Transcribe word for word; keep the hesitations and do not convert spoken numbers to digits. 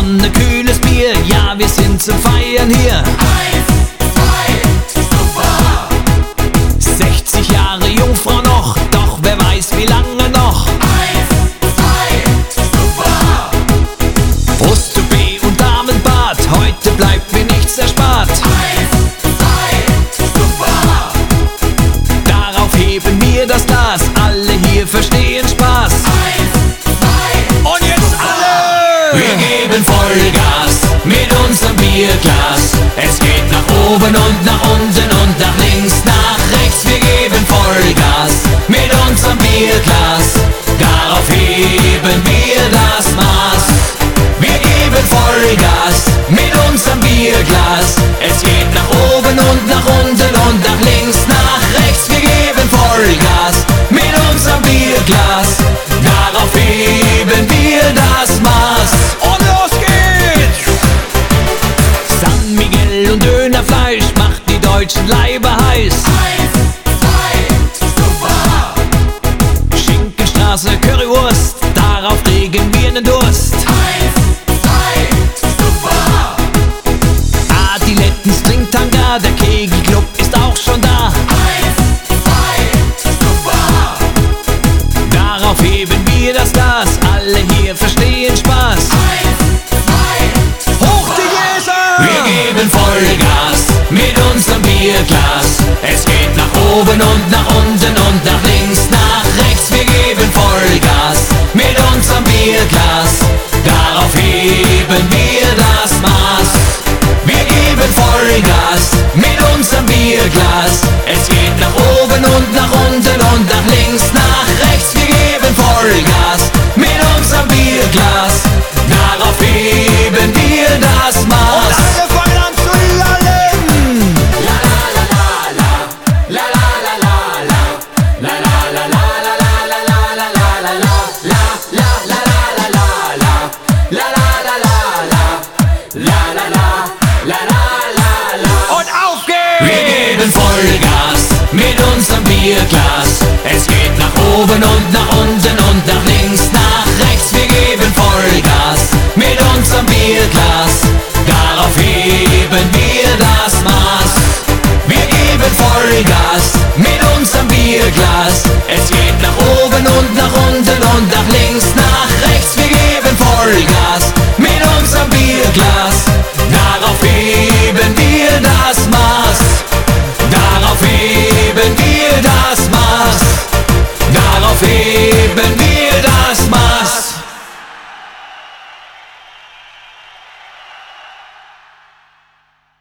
Sonne, kühles Bier, ja, wir sind zum Feiern hier. Eins, zwei, super! sechzig Jahre Jungfrau noch, doch wer weiß wie lange noch. Eins, zwei, super! Brusttoupet und Damenbad, heute bleibt mir nichts erspart. Eins, zwei, super! Darauf heben wir das Glas, alle hier verstehen Spaß. Eins, zwei, Und jetzt alle! wir geben Vollgas mit unserem Bierglas. Es geht nach oben und nach unten und nach links, nach rechts. Wir geben Vollgas mit unserem Bierglas. Darauf heben wir das Maß. Wir geben Vollgas mit unserem Bierglas. Es geht nach oben und nach unten und nach links, nach rechts. Wir geben Vollgas mit unserem Bierglas. Darauf heben wir das Maß. Und los geht's! San Miguel und Dönerfleisch macht die deutschen Leiber heiß. Eins, zwei, super! Schinkenstraße, Currywurst, darauf regen wir nen Durst. Eins, zwei, super! Adiletten, Stringtanga, der Kegelclub ist auch schon da. Eins, zwei, super! Darauf heben wir das Glas, alle hier verstehen Spaß. Eins, zwei, Hoch die Gläser! wir geben Vollgas mit unserem Bierglas. Es geht nach oben und nach unten und nach links, nach rechts. Wir geben Vollgas mit unserem Bierglas. Darauf heben wir das Maß. Wir geben Vollgas mit unserem Bierglas. Es geht nach oben und nach unten und nach links, nach rechts. Wir geben Vollgas mit unserem Bierglas. Darauf heben wir das Maß. Alle fangen an zu lallen! Und auf geht's! Wir geben Vollgas mit unserem Bierglas. Es geht nach oben und nach unten und nach links, nach rechts. Wir geben Vollgas mit unserem Bierglas. Darauf heben wir das Maß. Wir geben Vollgas mit unserem Bierglas. Es geht nach oben und nach unten und nach links, nach rechts. Wir geben Vollgas mit unserem Bierglas. Darauf heben wir das Maß. Darauf heben wir das Maß. Darauf heben